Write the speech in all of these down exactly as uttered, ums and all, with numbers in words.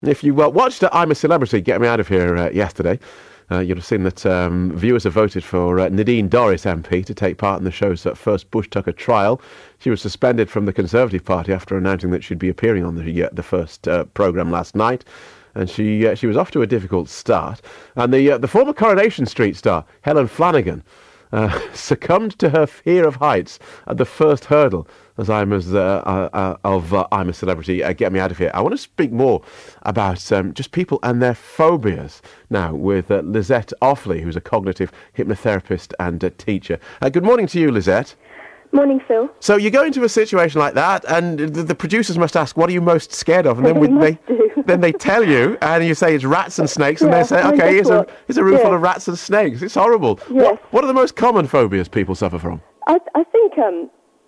If you uh, watched uh, I'm a Celebrity, Get Me Out of Here uh, yesterday, uh, you'll have seen that um, viewers have voted for uh, Nadine Dorries M P to take part in the show's uh, first Bush-Tucker trial. She was suspended from the Conservative Party after announcing that she'd be appearing on the uh, the first uh, programme last night. And she uh, she was off to a difficult start. And the uh, the former Coronation Street star, Helen Flanagan, uh, succumbed to her fear of heights at the first hurdle as I'm as uh, uh, uh, of uh, I'm a Celebrity, uh, Get Me Out of Here. I want to speak more about um, just people and their phobias now with uh, Lizette Offley, who's a cognitive hypnotherapist and a teacher. Uh, good morning to you, Lizette. Morning, Phil. So you go into a situation like that, and the, the producers must ask, "What are you most scared of?" And then They we, must they do. then they tell you, and you say it's rats and snakes, and Yeah, they say, and "Okay, guess here's a what? here's a room full Yeah. of rats and snakes." It's horrible. Yes. What, what are the most common phobias people suffer from? I, I think um,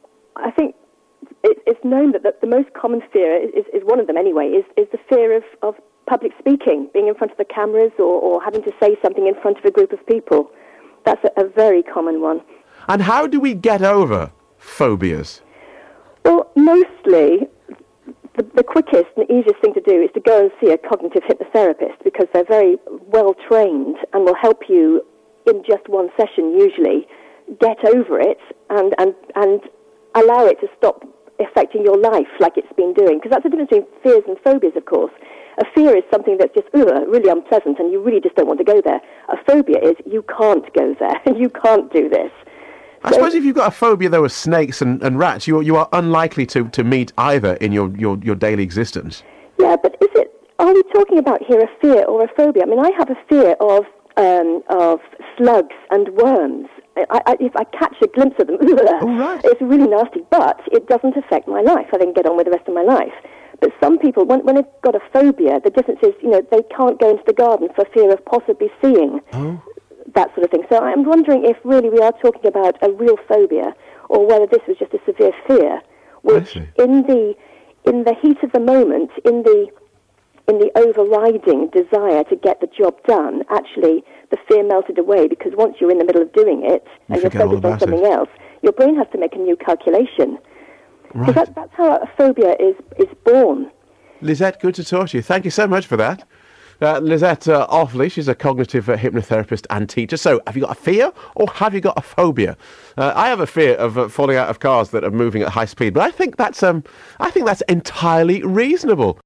I think it, it's known that the, the most common fear is, is, is one of them anyway. Is is the fear of, of public speaking, being in front of the cameras, or, or having to say something in front of a group of people. That's a, a very common one. And how do we get over phobias? Well, mostly the, the quickest and easiest thing to do is to go and see a cognitive hypnotherapist, because they're very well trained and will help you in just one session usually get over it and, and, and allow it to stop affecting your life like it's been doing. Because that's the difference between fears and phobias, of course. A fear is something that's just ugh, really unpleasant and you really just don't want to go there. A phobia is you can't go there, you can't do this. I suppose if you've got a phobia, though, of snakes and, and rats, you, you are unlikely to, to meet either in your, your, your daily existence. Yeah, but is it, are we talking about here a fear or a phobia? I mean, I have a fear of um, of slugs and worms. I, I, if I catch a glimpse of them, Oh, right. it's really nasty, but it doesn't affect my life. I can get on with the rest of my life. But some people, when, when they've got a phobia, the difference is, you know, they can't go into the garden for fear of possibly seeing Oh. that sort of thing. So I'm wondering if really we are talking about a real phobia, or whether this was just a severe fear, which see. in the in the heat of the moment, in the in the overriding desire to get the job done, actually the fear melted away, because once you're in the middle of doing it You and you're forget all focused on about something it. else, your brain has to make a new calculation. So Right. that, that's how a phobia is, is born. Lizette, good to talk to you. Thank you so much for that. Uh, Lizette uh, Offley, she's a cognitive uh, hypnotherapist and teacher. So, have you got a fear or have you got a phobia? Uh, I have a fear of uh, falling out of cars that are moving at high speed, but I think that's um, I think that's entirely reasonable.